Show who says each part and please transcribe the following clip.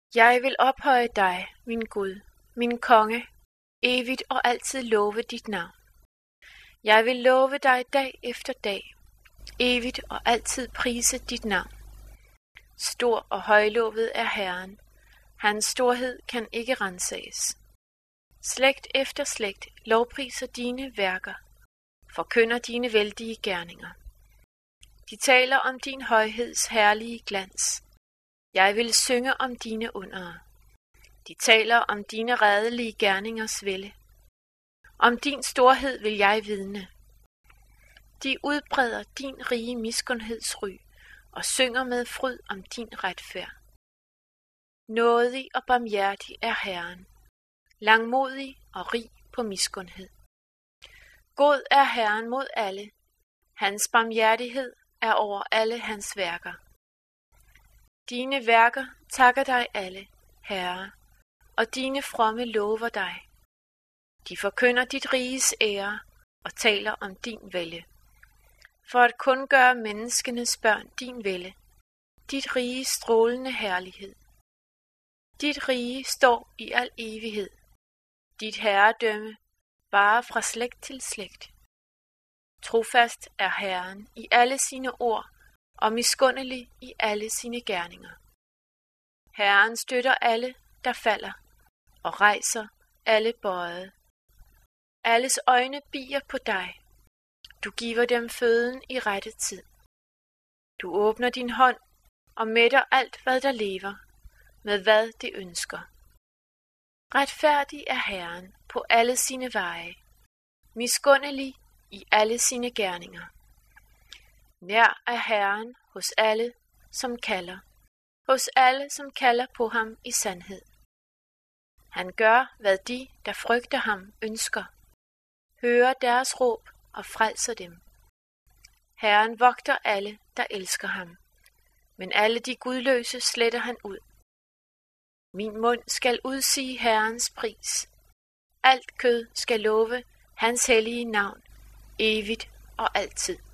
Speaker 1: Jeg vil ophøje dig, min Gud, min konge, evigt og altid love dit navn. Jeg vil love dig dag efter dag, evigt og altid prise dit navn. Stor og højlovet er Herren, hans storhed kan ikke ransages. Slægt efter slægt lovpriser dine værker, forkynder dine vældige gerninger. De taler om din højheds herlige glans. Jeg vil synge om dine undere. De taler om dine redelige gerningers vælde. Om din storhed vil jeg vidne. De udbreder din rige miskundhedsry og synger med fryd om din retfærd. Nådig og barmhjertig er Herren, langmodig og rig på miskundhed. God er Herren mod alle, hans barmhjertighed er over alle hans værker. Dine værker takker dig alle, Herre, og dine fromme lover dig. De forkynder dit riges ære og taler om din vælde. For at kun gøre menneskenes børn din vælde, dit rige strålende herlighed. Dit rige står i al evighed, dit herredømme bare fra slægt til slægt. Trofast er Herren i alle sine ord og miskundelig i alle sine gerninger. Herren støtter alle, der falder, og rejser alle bøjede. Alles øjne bier på dig. Du giver dem føden i rette tid. Du åbner din hånd og mætter alt, hvad der lever, med hvad det ønsker. Retfærdig er Herren på alle sine veje, miskundelig i alle sine gerninger. Nær er Herren hos alle, som kalder på ham i sandhed. Han gør, hvad de, der frygter ham, ønsker. Hører deres råb og frelser dem. Herren vogter alle, der elsker ham, men alle de gudløse sletter han ud. Min mund skal udsige Herrens pris. Alt kød skal love hans hellige navn, evigt og altid.